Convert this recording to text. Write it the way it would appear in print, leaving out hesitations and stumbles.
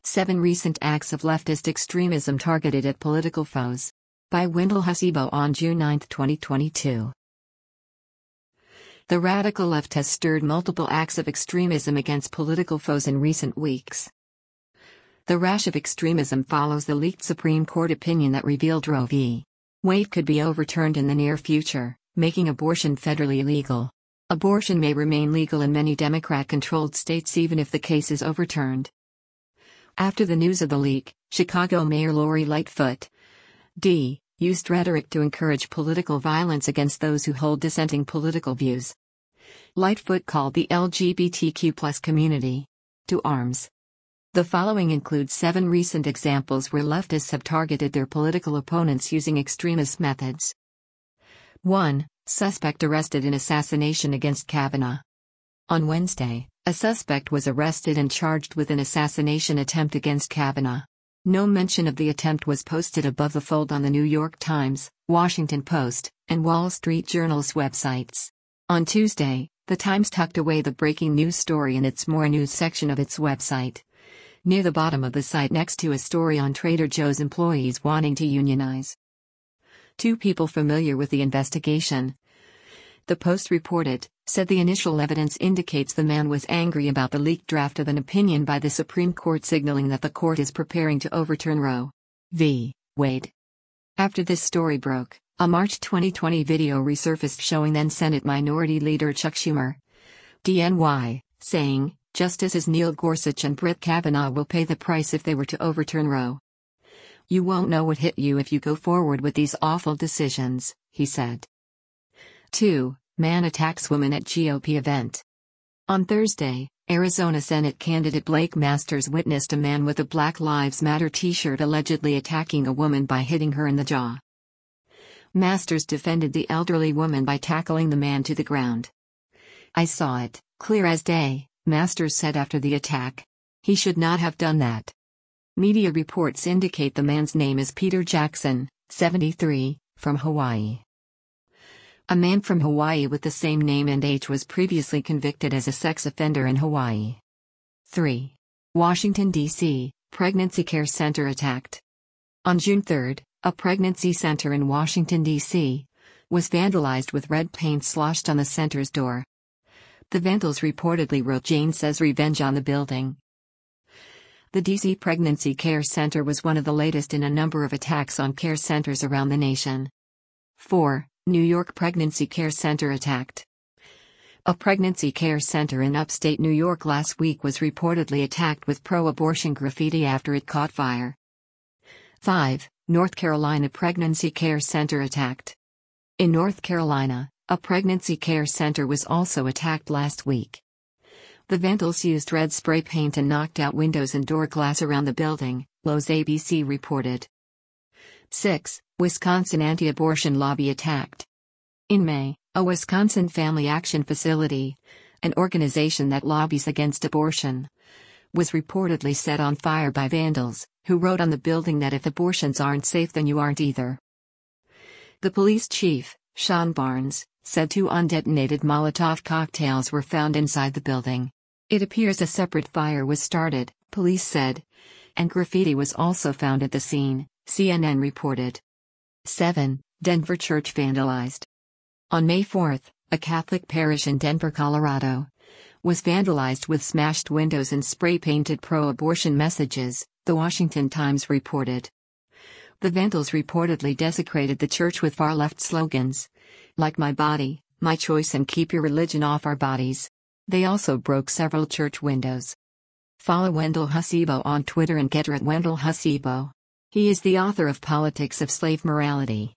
7 Recent Acts of Leftist Extremism Targeted at Political Foes. By Wendell Hasibo on June 9, 2022. The radical left has stirred multiple acts of extremism against political foes in recent weeks. The rash of extremism follows the leaked Supreme Court opinion that revealed Roe v. Wade could be overturned in the near future, making abortion federally illegal. Abortion may remain legal in many Democrat-controlled states even if the case is overturned. After the news of the leak, Chicago Mayor Lori Lightfoot, D., used rhetoric to encourage political violence against those who hold dissenting political views. Lightfoot called the LGBTQ+ community to arms. The following includes 7 recent examples where leftists have targeted their political opponents using extremist methods. 1. Suspect arrested in assassination against Kavanaugh. On Wednesday, a suspect was arrested and charged with an assassination attempt against Kavanaugh. No mention of the attempt was posted above the fold on the New York Times, Washington Post, and Wall Street Journal's websites. On Tuesday, the Times tucked away the breaking news story in its More News section of its website. Near the bottom of the site next to a story on Trader Joe's employees wanting to unionize. 2 people familiar with the investigation, the Post reported, said the initial evidence indicates the man was angry about the leaked draft of an opinion by the Supreme Court signaling that the court is preparing to overturn Roe v. Wade. After this story broke, a March 2020 video resurfaced showing then Senate Minority Leader Chuck Schumer, DNY, saying, "Justices Neil Gorsuch and Brett Kavanaugh will pay the price if they were to overturn Roe. You won't know what hit you if you go forward with these awful decisions," he said. 2. Man attacks woman at GOP event. On Thursday, Arizona Senate candidate Blake Masters witnessed a man with a Black Lives Matter t-shirt allegedly attacking a woman by hitting her in the jaw. Masters defended the elderly woman by tackling the man to the ground. "I saw it, clear as day," Masters said after the attack. "He should not have done that." Media reports indicate the man's name is Peter Jackson, 73, from Hawaii. A man from Hawaii with the same name and age was previously convicted as a sex offender in Hawaii. 3. Washington, D.C., Pregnancy Care Center attacked. On June 3, a pregnancy center in Washington, D.C., was vandalized with red paint sloshed on the center's door. The vandals reportedly wrote "Jane says revenge" on the building. The D.C. Pregnancy Care Center was one of the latest in a number of attacks on care centers around the nation. 4. New York Pregnancy Care Center attacked. A pregnancy care center in upstate New York last week was reportedly attacked with pro-abortion graffiti after it caught fire. 5. North Carolina Pregnancy Care Center attacked. In North Carolina, a pregnancy care center was also attacked last week. The vandals used red spray paint and knocked out windows and door glass around the building, Lowe's ABC reported. 6. Wisconsin anti-abortion lobby attacked. In May, a Wisconsin Family Action Facility, an organization that lobbies against abortion, was reportedly set on fire by vandals, who wrote on the building that if abortions aren't safe then you aren't either. The police chief, Sean Barnes, said 2 undetonated Molotov cocktails were found inside the building. It appears a separate fire was started, police said, and graffiti was also found at the scene, CNN reported. 7. Denver church vandalized. On May 4, a Catholic parish in Denver, Colorado, was vandalized with smashed windows and spray-painted pro-abortion messages, the Washington Times reported. The vandals reportedly desecrated the church with far-left slogans, like "My body, my choice" and "Keep your religion off our bodies." They also broke several church windows. Follow Wendell Hasibo on Twitter and Getter at Wendell Hasibo. He is the author of Politics of Slave Morality.